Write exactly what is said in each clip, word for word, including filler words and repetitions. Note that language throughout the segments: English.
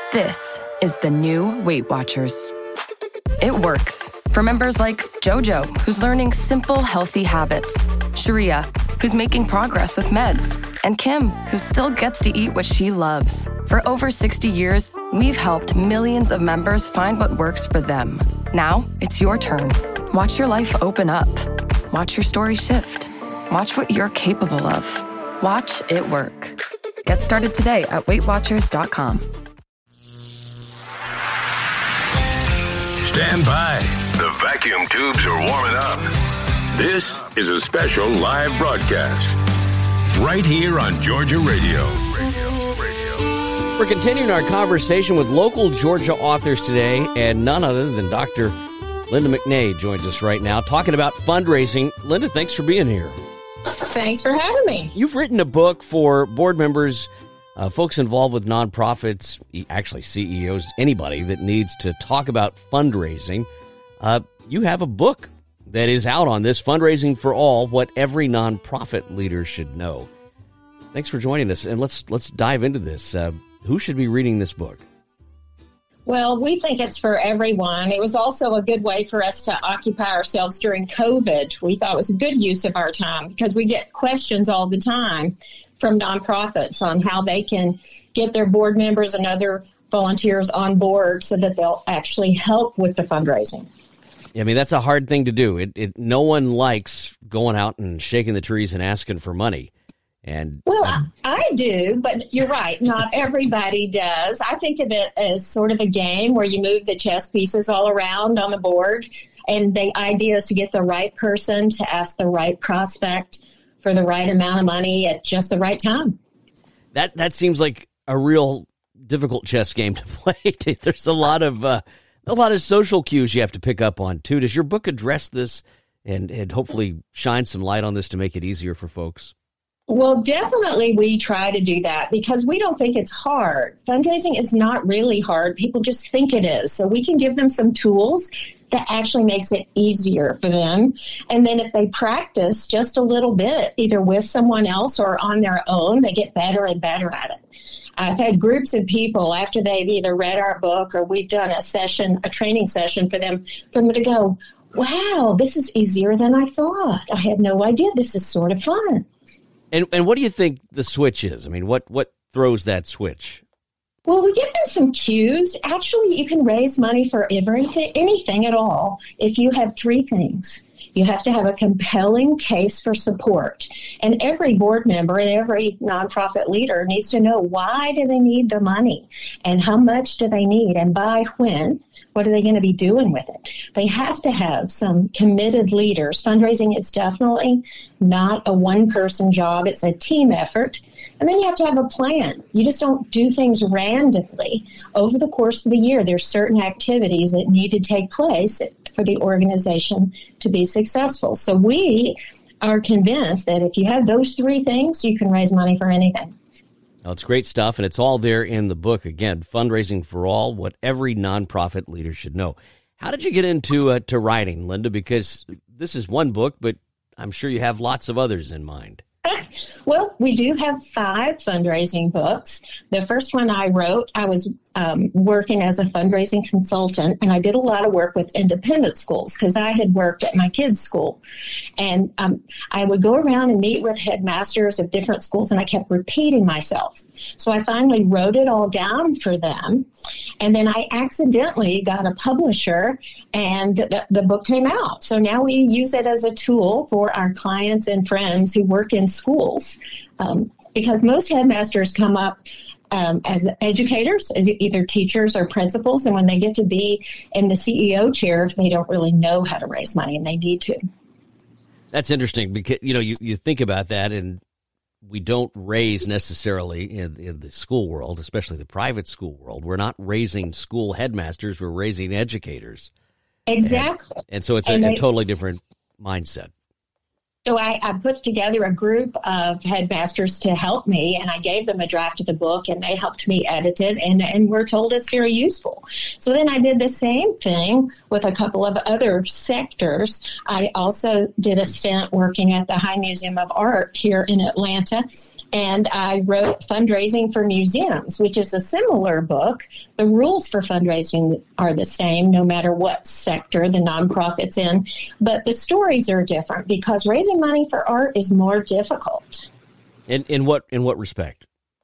This is the new Weight Watchers. It works for members like Jojo, who's learning simple, healthy habits, Sharia, who's making progress with meds, and Kim, who still gets to eat what she loves. For over sixty years, we've helped millions of members find what works for them. Now, it's your turn. Watch your life open up. Watch your story shift. Watch what you're capable of. Watch it work. Get started today at weight watchers dot com. Stand by. The vacuum tubes are warming up. This is a special live broadcast right here on Georgia Radio. Radio, Radio. We're continuing our conversation with local Georgia authors today, and none other than Doctor Linda McNay joins us right now talking about fundraising. Linda, thanks for being here. Thanks for having me. You've written a book for board members, uh, folks involved with nonprofits, actually C E Os, anybody that needs to talk about fundraising. Uh, you have a book that is out on this, Fundraising for All, What Every Nonprofit Leader Should Know. Thanks for joining us, and let's let's dive into this. Uh, who should be reading this book? Well, we think it's for everyone. It was also a good way for us to occupy ourselves during COVID. We thought it was a good use of our time because we get questions all the time from nonprofits on how they can get their board members and other volunteers on board so that they'll actually help with the fundraising. I mean, that's a hard thing to do. It, it no one likes going out and shaking the trees and asking for money. And well, um, I, I do, but you're right. Not everybody does. I think of it as sort of a game where you move the chess pieces all around on the board. And the idea is to get the right person to ask the right prospect for the right amount of money at just the right time. That that seems like a real difficult chess game to play. There's a lot of uh, a lot of social cues you have to pick up on, too. Does your book address this and, and hopefully shine some light on this to make it easier for folks? Well, definitely we try to do that because we don't think it's hard. Fundraising is not really hard. People just think it is. So we can give them some tools that actually makes it easier for them. And then if they practice just a little bit, either with someone else or on their own, they get better and better at it. I've had groups of people after they've either read our book or we've done a session, a training session for them, for them to go, wow, this is easier than I thought. I had no idea. This is sort of fun. And and what do you think the switch is? I mean, what, what throws that switch? Well, we give them some cues. Actually, you can raise money for everything, anything at all if you have three things. You have to have a compelling case for support. And every board member and every nonprofit leader needs to know why do they need the money and how much do they need and by when. What are they going to be doing with it? They have to have some committed leaders. Fundraising is definitely not a one-person job. It's a team effort. And then you have to have a plan. You just don't do things randomly. Over the course of the year, there's certain activities that need to take place for the organization to be successful. So we are convinced that if you have those three things, you can raise money for anything. Well, it's great stuff, and it's all there in the book. Again, Fundraising for All, What Every Nonprofit Leader Should Know. How did you get into uh, to writing, Linda? Because this is one book, but I'm sure you have lots of others in mind. Well, we do have five fundraising books. The first one I wrote, I was um, working as a fundraising consultant, and I did a lot of work with independent schools because I had worked at my kids' school. And um, I would go around and meet with headmasters of different schools, and I kept repeating myself. So I finally wrote it all down for them. And then I accidentally got a publisher, and the, the book came out. So now we use it as a tool for our clients and friends who work in schools, um, because most headmasters come up um, as educators, as either teachers or principals, and when they get to be in the C E O chair, they don't really know how to raise money, and they need to. That's interesting because, you know, you, you think about that, and we don't raise necessarily in, in the school world, especially the private school world. We're not raising school headmasters. We're raising educators. Exactly. And, and so it's a, they, a totally different mindset. So I, I put together a group of headmasters to help me, and I gave them a draft of the book, and they helped me edit it, and, and we're told it's very useful. So then I did the same thing with a couple of other sectors. I also did a stint working at the High Museum of Art here in Atlanta, And I wrote Fundraising for Museums, which is a similar book. The rules for fundraising are the same, no matter what sector the nonprofit's in. But the stories are different because raising money for art is more difficult. In, in what in what respect?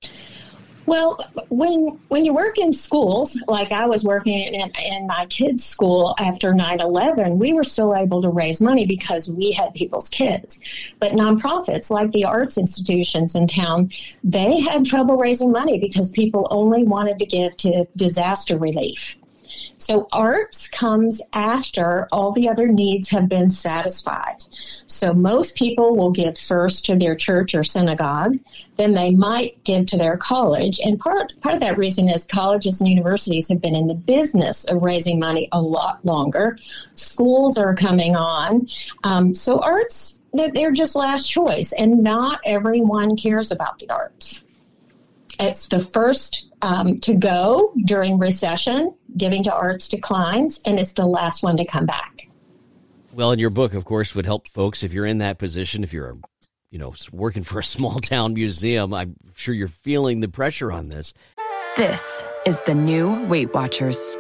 Well, when when you work in schools, like I was working in, in my kids' school after nine eleven, we were still able to raise money because we had people's kids. But nonprofits, like the arts institutions in town, they had trouble raising money because people only wanted to give to disaster relief. So arts comes after all the other needs have been satisfied. So most people will give first to their church or synagogue, then they might give to their college. And part, part of that reason is colleges and universities have been in the business of raising money a lot longer. Schools are coming on. Um, so arts, they're just last choice, and not everyone cares about the arts. It's the first um, to go during recession. Giving to arts declines, and it's the last one to come back. Well, and your book, of course, would help folks if you're in that position. If you're, you know, working for a small town museum, I'm sure you're feeling the pressure on this. This is the new Weight Watchers.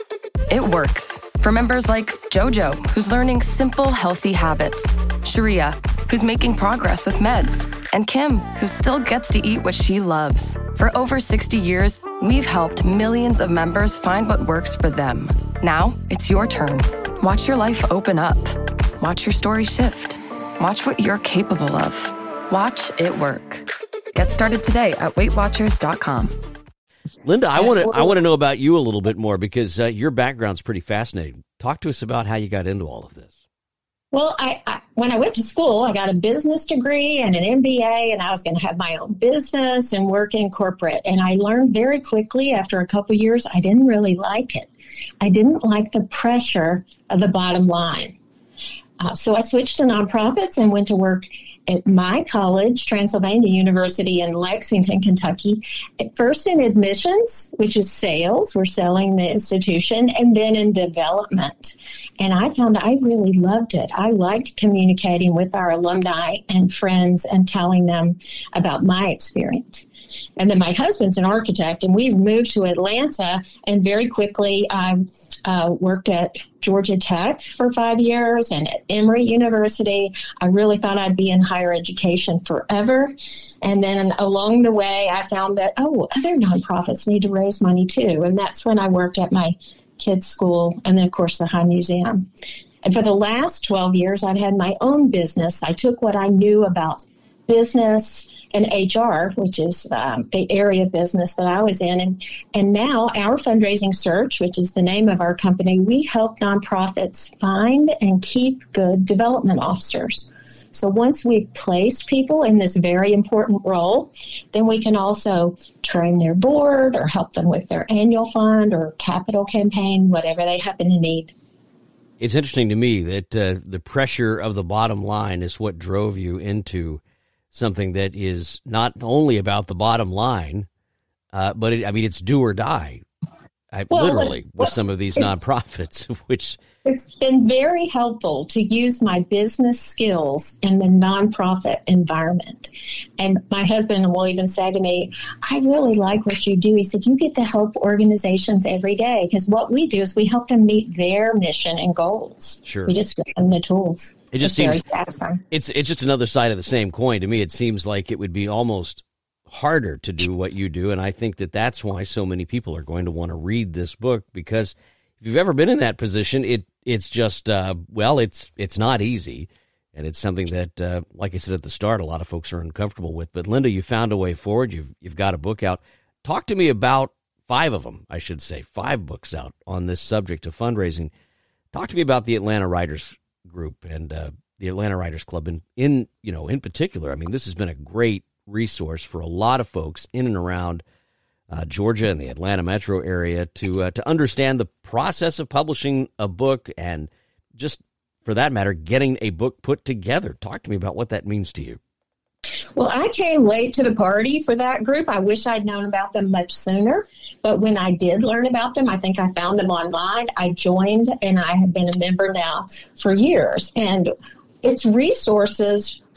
It works for members like JoJo, who's learning simple, healthy habits, Sharia, who's making progress with meds, and Kim, who still gets to eat what she loves. For over sixty years, we've helped millions of members find what works for them. Now, it's your turn. Watch your life open up. Watch your story shift. Watch what you're capable of. Watch it work. Get started today at weight watchers dot com. Linda, I want to I want to know about you a little bit more because uh, your background's pretty fascinating. Talk to us about how you got into all of this. Well, I, I when I went to school, I got a business degree and an M B A, and I was going to have my own business and work in corporate. And I learned very quickly after a couple years, I didn't really like it. I didn't like the pressure of the bottom line. Uh, so I switched to nonprofits and went to work at my college, Transylvania University in Lexington, Kentucky, at first in admissions, which is sales, we're selling the institution, and then in development. And I found I really loved it. I liked communicating with our alumni and friends and telling them about my experience. And then my husband's an architect, and we moved to Atlanta, and very quickly I uh, worked at Georgia Tech for five years and at Emory University. I really thought I'd be in higher education forever. And then along the way, I found that, oh, other nonprofits need to raise money too. And that's when I worked at my kids' school and then, of course, the High Museum. And for the last twelve years, I've had my own business. I took what I knew about business and H R, which is um, the area of business that I was in. And, and now our Fundraising Search, which is the name of our company, we help nonprofits find and keep good development officers. So once we've placed people in this very important role, then we can also train their board or help them with their annual fund or capital campaign, whatever they happen to need. It's interesting to me that uh, the pressure of the bottom line is what drove you into something that is not only about the bottom line, uh, but it, I mean, it's do or die, I, well, literally, with some of these nonprofits, which... It's been very helpful to use my business skills in the nonprofit environment. And my husband will even say to me, I really like what you do. He said, you get to help organizations every day because what we do is we help them meet their mission and goals. Sure. We just give them the tools. It just it's seems it's it's just another side of the same coin. To me, it seems like it would be almost harder to do what you do. And I think that that's why so many people are going to want to read this book, because if you've ever been in that position, it it's just, uh, well, it's it's not easy. And it's something that, uh, like I said at the start, a lot of folks are uncomfortable with. But Linda, you found a way forward. You've, you've got a book out. Talk to me about five of them, I should say, five books out on this subject of fundraising. Talk to me about the Atlanta Writers Group and uh, the Atlanta Writers Club in, in, you know, in particular. I mean, this has been a great resource for a lot of folks in and around Uh, Georgia and the Atlanta metro area to uh, to understand the process of publishing a book and just, for that matter, getting a book put together. Talk to me about what that means to you. Well, I came late to the party for that group. I wish I'd known about them much sooner. But when I did learn about them, I think I found them online. I joined, and I have been a member now for years. And it's resources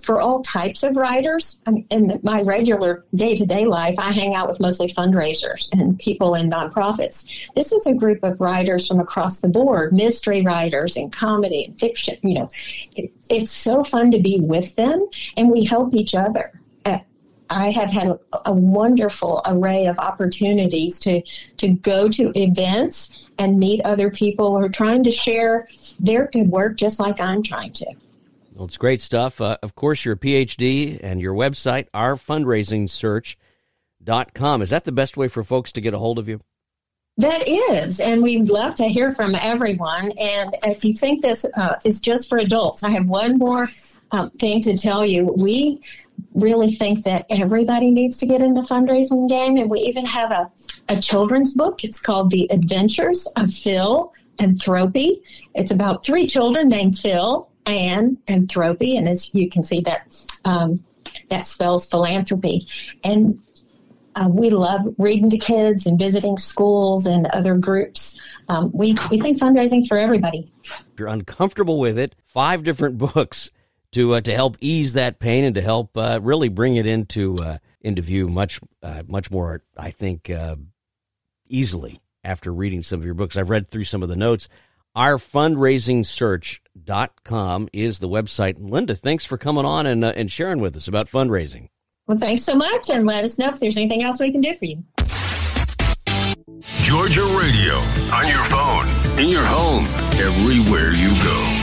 for all types of writers. I mean, in my regular day-to-day life, I hang out with mostly fundraisers and people in nonprofits. This is a group of writers from across the board, mystery writers and comedy and fiction. You know, it, it's so fun to be with them, and we help each other. Uh, I have had a, a wonderful array of opportunities to, to go to events and meet other people who are trying to share their good work just like I'm trying to. Well, it's great stuff. Uh, of course, your P H D and your website, our fundraising search dot com. Is that the best way for folks to get a hold of you? That is, and we'd love to hear from everyone. And if you think this uh, is just for adults, I have one more um, thing to tell you. We really think that everybody needs to get in the fundraising game, and we even have a, a children's book. It's called The Adventures of Phil and Thropy. It's about three children named Phil, Anne, and Thropy, and as you can see, that um, that spells philanthropy. And uh, we love reading to kids and visiting schools and other groups. Um, we we think fundraising for everybody. If you're uncomfortable with it, five different books to uh, to help ease that pain and to help uh, really bring it into uh, into view much uh, much more, I think, uh, easily after reading some of your books. I've read through some of the notes. our fundraising search dot com is the website. Linda, thanks for coming on and uh, and sharing with us about fundraising. Well, thanks so much, and let us know if there's anything else we can do for you. Georgia Radio, on your phone, in your home, everywhere you go.